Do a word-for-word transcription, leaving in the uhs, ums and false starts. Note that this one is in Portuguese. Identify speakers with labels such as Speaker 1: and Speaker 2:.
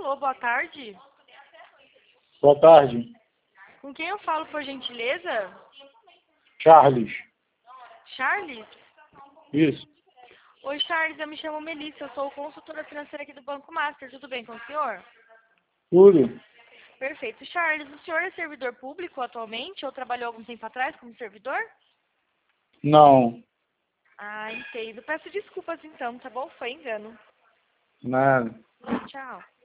Speaker 1: Alô, boa tarde.
Speaker 2: Boa tarde.
Speaker 1: Com quem eu falo, por gentileza?
Speaker 2: Charles.
Speaker 1: Charles?
Speaker 2: Isso.
Speaker 1: Oi, Charles, eu me chamo Melissa, eu sou consultora financeira aqui do Banco Master. Tudo bem com o senhor?
Speaker 2: Tudo.
Speaker 1: Perfeito. Charles, o senhor é servidor público atualmente ou trabalhou algum tempo atrás como servidor?
Speaker 2: Não.
Speaker 1: Ah, entendo. Peço desculpas então, tá bom? Foi engano.
Speaker 2: Nada.
Speaker 1: Tchau.